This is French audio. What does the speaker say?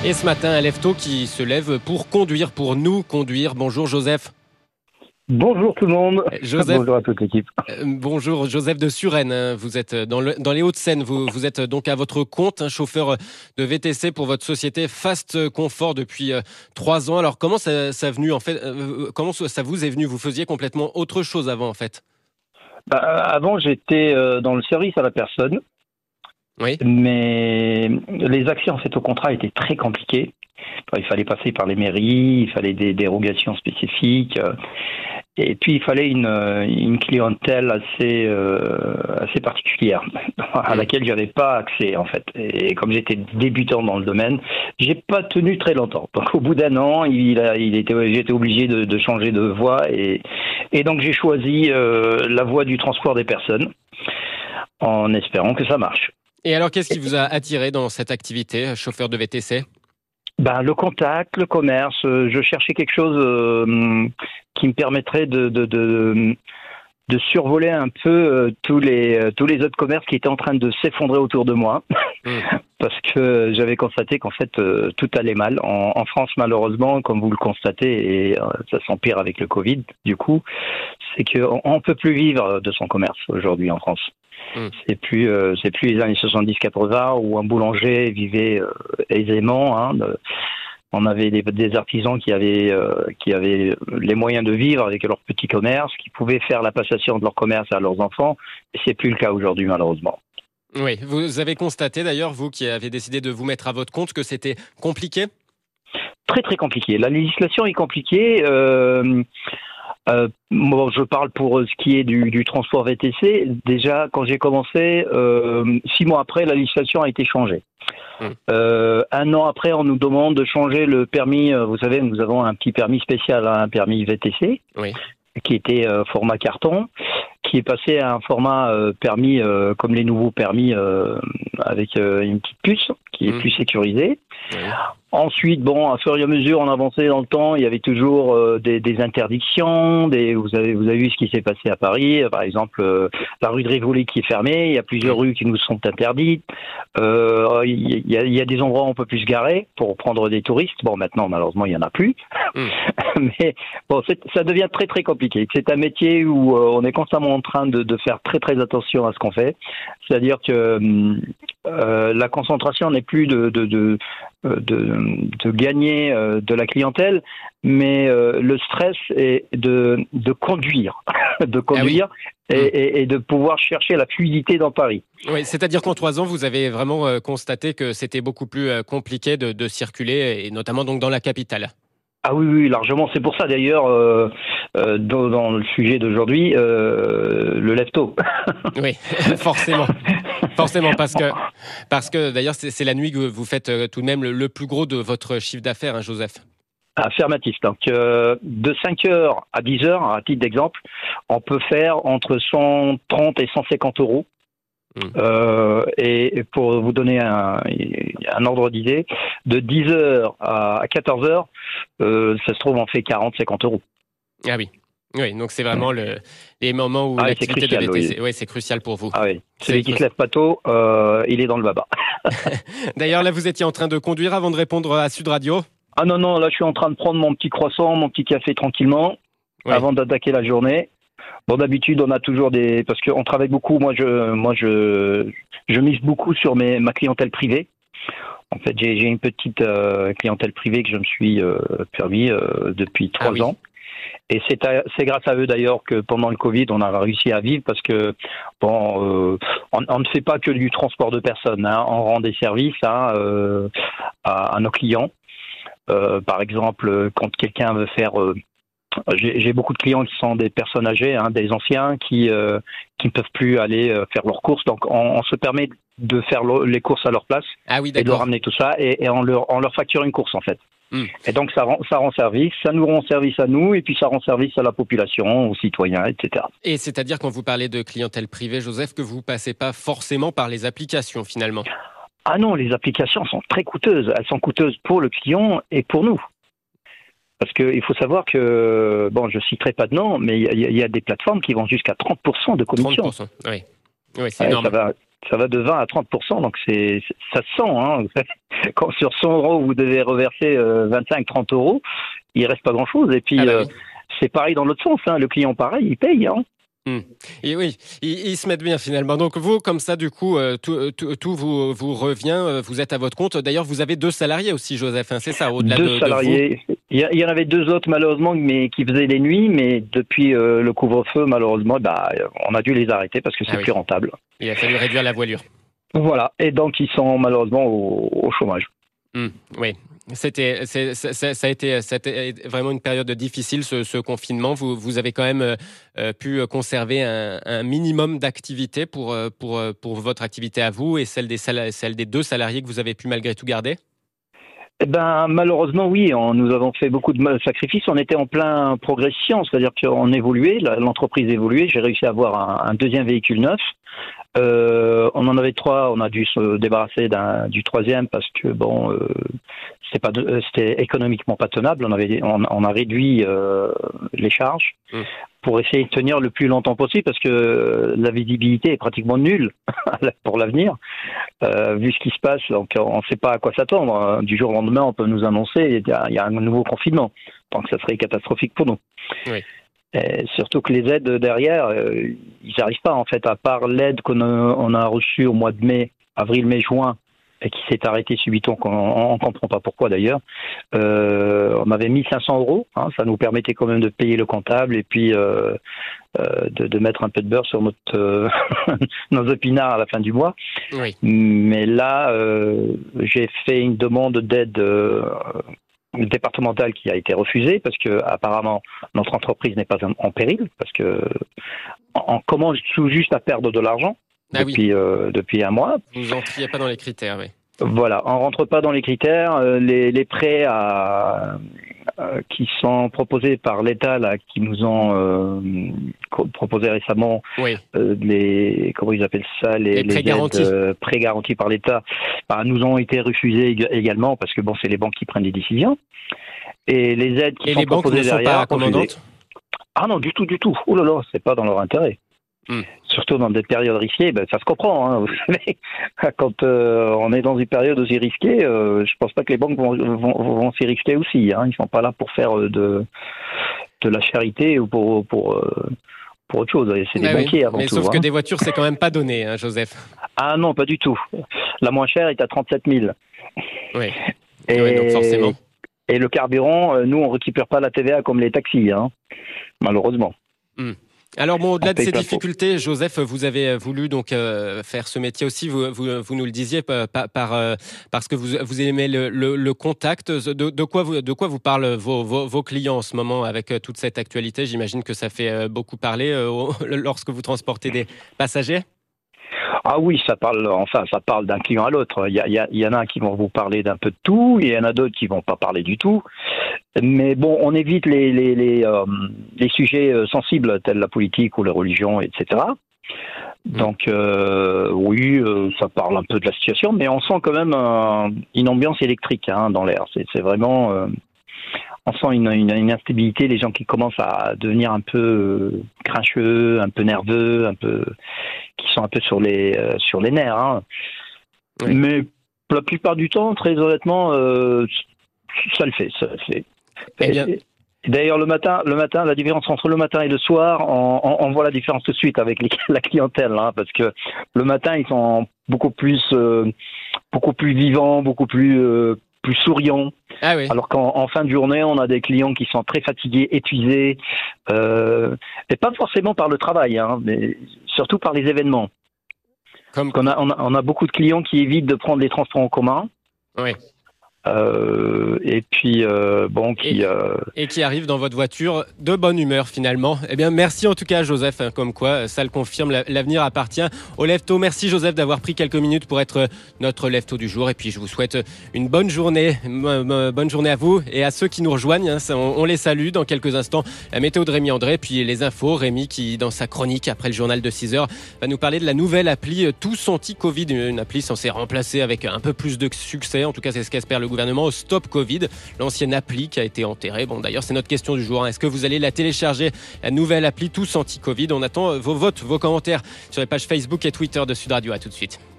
Et ce matin, un lève-tôt qui se lève pour conduire, pour nous conduire. Bonjour Joseph. Bonjour tout le monde. Joseph, Bonjour à toute l'équipe. Bonjour Joseph de Suresnes. Vous êtes dans les Hauts-de-Seine. Vous êtes donc à votre compte, un chauffeur de VTC pour votre société Fast Confort depuis 3 ans. Alors comment ça venu en fait comment ça vous est venu? Vous faisiez complètement autre chose avant en fait. Avant, j'étais dans le service à la personne, Oui. mais les accès en fait au contrat étaient très compliqués. Il fallait passer par les mairies, il fallait des dérogations spécifiques, et puis il fallait une clientèle assez particulière à laquelle j'avais pas accès en fait. Et comme j'étais débutant dans le domaine, j'ai pas tenu très longtemps. Donc au bout d'un an, j'étais obligé de changer de voie et donc j'ai choisi la voie du transport des personnes en espérant que ça marche. Et alors qu'est-ce qui vous a attiré dans cette activité, chauffeur de VTC? Le contact, le commerce. Je cherchais quelque chose qui me permettrait de survoler un peu tous les autres commerces qui étaient en train de s'effondrer autour de moi. Parce que j'avais constaté qu'en fait tout allait mal. En France, malheureusement, comme vous le constatez, et ça s'empire avec le Covid, du coup, c'est qu'on ne peut plus vivre de son commerce aujourd'hui en France. C'est plus les années 70-80 où un boulanger vivait aisément. On avait des artisans qui avaient les moyens de vivre avec leur petit commerce, qui pouvaient faire la passation de leur commerce à leurs enfants. Et c'est plus le cas aujourd'hui, malheureusement. Oui, vous avez constaté d'ailleurs, vous qui avez décidé de vous mettre à votre compte, que c'était compliqué? Très très compliqué. La législation est compliquée. Je parle pour ce qui est du transport VTC. Déjà, quand j'ai commencé, 6 mois après, la législation a été changée. 1 an après, on nous demande de changer le permis. Vous savez, nous avons un petit permis spécial, un permis VTC, qui était format carton, qui est passé à un format permis comme les nouveaux permis avec une petite puce qui est plus sécurisée. Ensuite, à fur et à mesure, on avançait dans le temps, il y avait toujours des interdictions. Vous avez vu ce qui s'est passé à Paris, par exemple la rue de Rivoli qui est fermée. Il y a plusieurs rues qui nous sont interdites. Il y a des endroits où on peut plus se garer pour prendre des touristes. Maintenant, malheureusement, il y en a plus. Mais ça devient très très compliqué. C'est un métier où on est constamment en train de faire très très attention à ce qu'on fait. C'est-à-dire que la concentration n'est plus de gagner de la clientèle, mais le stress est de conduire, et de pouvoir chercher la fluidité dans Paris. Oui, c'est-à-dire qu'en 3 ans, vous avez vraiment constaté que c'était beaucoup plus compliqué de circuler, et notamment donc dans la capitale. Ah oui, largement. C'est pour ça d'ailleurs, dans le sujet d'aujourd'hui, le lève-tôt. Oui, forcément. Forcément, parce que d'ailleurs, c'est la nuit que vous faites tout de même le plus gros de votre chiffre d'affaires, Joseph. Affirmatif. Donc, de 5h à 10h, à titre d'exemple, on peut faire entre 130 et 150 euros. Et pour vous donner un ordre d'idée, de 10h à 14h, ça se trouve, on fait 40-50 euros. Ah oui. Oui, donc c'est vraiment les moments où l'activité de VTC, c'est crucial pour vous. Ah oui, celui qui se lève pas tôt, il est dans le baba. D'ailleurs, là, vous étiez en train de conduire avant de répondre à Sud Radio? Ah non, là, je suis en train de prendre mon petit croissant, mon petit café tranquillement, avant d'attaquer la journée. D'habitude, on a toujours parce qu'on travaille beaucoup. Moi, je mise beaucoup sur ma clientèle privée. En fait, j'ai une petite clientèle privée que je me suis permis depuis 3 ans. Et c'est grâce à eux d'ailleurs que pendant le Covid, on a réussi à vivre parce que on ne fait pas que du transport de personnes. On rend des services à nos clients. Par exemple, quand quelqu'un veut faire j'ai beaucoup de clients qui sont des personnes âgées, des anciens qui ne peuvent plus aller faire leurs courses. Donc, on se permet de faire les courses à leur place et de leur ramener tout ça et on leur facture une course en fait. Et donc, ça rend service, ça nous rend service à nous et puis ça rend service à la population, aux citoyens, etc. Et c'est-à-dire quand vous parlez de clientèle privée, Joseph, que vous passez pas forcément par les applications finalement? Ah non, les applications sont très coûteuses. Elles sont coûteuses pour le client et pour nous. Parce qu'il faut savoir que, je ne citerai pas de nom, mais il y a des plateformes qui vont jusqu'à 30% de commission. 30%, oui, c'est énorme. Ça va de 20 à 30%, donc ça se sent. Hein. Quand sur 100 euros, vous devez reverser 25-30 euros, il reste pas grand-chose. Et puis, c'est pareil dans l'autre sens. Hein. Le client, pareil, il paye. Hein. Et oui, ils se mettent bien finalement. Donc vous, comme ça, du coup, tout vous revient. Vous êtes à votre compte. D'ailleurs, vous avez 2 salariés aussi, Joseph. Hein, c'est ça, au-delà de salariés. De vous. Il y en avait 2 autres malheureusement, mais qui faisaient les nuits. Mais depuis le couvre-feu, malheureusement, on a dû les arrêter parce que c'est plus rentable. Il a fallu réduire la voilure. Voilà. Et donc ils sont malheureusement au chômage. Oui. Ça a été vraiment une période difficile, ce confinement. Vous avez quand même pu conserver un minimum d'activité pour votre activité à vous et celle des 2 salariés que vous avez pu malgré tout garder? Malheureusement, oui. Nous avons fait beaucoup de sacrifices. On était en plein progression, c'est-à-dire qu'on évoluait, l'entreprise évoluait. J'ai réussi à avoir un 2e véhicule neuf. On en avait 3, on a dû se débarrasser du 3e parce que c'était économiquement pas tenable. On a réduit les charges pour essayer de tenir le plus longtemps possible parce que la visibilité est pratiquement nulle pour l'avenir vu ce qui se passe. Donc on ne sait pas à quoi s'attendre. Du jour au lendemain, on peut nous annoncer il y a un nouveau confinement. Donc ça serait catastrophique pour nous. Oui. Et surtout que les aides derrière, ils n'arrivent pas en fait, à part l'aide qu'on a reçue au mois de mai, avril, mai, juin, et qui s'est arrêtée subitement, on ne comprend pas pourquoi d'ailleurs. On avait 1500 euros, hein, ça nous permettait quand même de payer le comptable et puis de mettre un peu de beurre sur nos épinards à la fin du mois. Oui. Mais là, j'ai fait une demande d'aide départementale qui a été refusée parce que apparemment notre entreprise n'est pas en péril parce que on commence tout juste à perdre de l'argent depuis un mois. Vous n'entriez pas dans les critères, oui. Voilà, on rentre pas dans les critères. Les prêts qui sont proposés par l'État là, qui nous ont proposé récemment, comment ils appellent ça, les prêts garantis, prêts garantis par l'État, nous ont été refusés également parce que c'est les banques qui prennent les décisions et les aides qui sont proposées derrière. Et les banques ne sont pas accommodantes ? Ah non, du tout. Oh là là, c'est pas dans leur intérêt. Surtout dans des périodes risquées, ça se comprend. Hein, vous savez, quand on est dans une période aussi risquée, je pense pas que les banques vont s'y risquer aussi. Hein, ils sont pas là pour faire de la charité ou pour autre chose. C'est des banquiers avant tout. Mais sauf que des voitures, c'est quand même pas donné, hein, Joseph. Ah non, pas du tout. La moins chère est à 37 000. Oui. Et donc forcément. Et le carburant, nous, on récupère pas la TVA comme les taxis, hein, malheureusement. Alors au-delà de ces difficultés, Joseph, vous avez voulu donc faire ce métier aussi. Vous nous le disiez parce que vous aimez le contact. De quoi vous parlent vos clients en ce moment avec toute cette actualité? J'imagine que ça fait beaucoup parler lorsque vous transportez des passagers. Ah oui, ça parle d'un client à l'autre. Il y en a qui vont vous parler d'un peu de tout, il y en a d'autres qui vont pas parler du tout. Mais bon, on évite les sujets sensibles tels la politique ou la religion, etc. Donc oui, ça parle un peu de la situation, mais on sent quand même une ambiance électrique dans l'air. C'est vraiment... on sent une instabilité, les gens qui commencent à devenir un peu grincheux, un peu nerveux, qui sont un peu sur les nerfs. Hein. Oui. Mais la plupart du temps, très honnêtement, ça le fait. Eh bien. D'ailleurs, le matin, la différence entre le matin et le soir, on voit la différence tout de suite avec la clientèle, hein, parce que le matin, ils sont beaucoup plus vivants, beaucoup plus souriants. Ah oui. Alors qu'en fin de journée, on a des clients qui sont très fatigués, épuisés, et pas forcément par le travail, hein, mais surtout par les événements. On a beaucoup de clients qui évitent de prendre les transports en commun. Oui. Et puis et qui arrive dans votre voiture de bonne humeur finalement. Eh bien merci en tout cas Joseph, comme quoi ça le confirme, l'avenir appartient aux lève-tôt. Merci Joseph d'avoir pris quelques minutes pour être notre lève-tôt du jour et puis je vous souhaite une bonne journée à vous et à ceux qui nous rejoignent, on les salue dans quelques instants. La météo de Rémi André puis les infos, Rémi qui dans sa chronique après le journal de 6h va nous parler de la nouvelle appli Tous Anti-Covid, une appli censée remplacer avec un peu plus de succès, en tout cas c'est ce qu'espère le gouvernement gouvernement au Stop Covid, l'ancienne appli qui a été enterrée. Bon, d'ailleurs, c'est notre question du jour. Est-ce que vous allez la télécharger, la nouvelle appli Tous Anti-Covid? On attend vos votes, vos commentaires sur les pages Facebook et Twitter de Sud Radio. À tout de suite.